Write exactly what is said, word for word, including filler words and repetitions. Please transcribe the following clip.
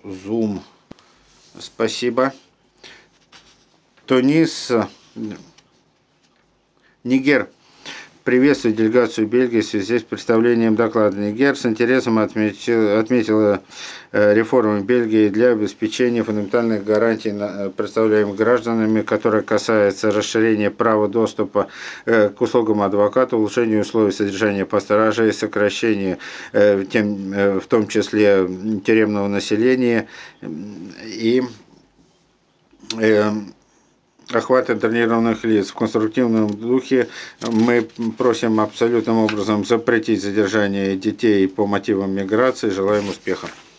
Zoom. Спасибо. Тунис, Нигер. Приветствую делегацию Бельгии в связи с представлением доклада. Нигер с интересом отметил, отметила реформы Бельгии для обеспечения фундаментальных гарантий представляемых гражданами, которые касаются расширения права доступа к услугам адвоката, улучшения условий содержания под стражей, сокращения, в том числе, тюремного населения и охват интернированных лиц. В конструктивном духе мы просим абсолютным образом запретить задержание детей по мотивам миграции. Желаем успеха.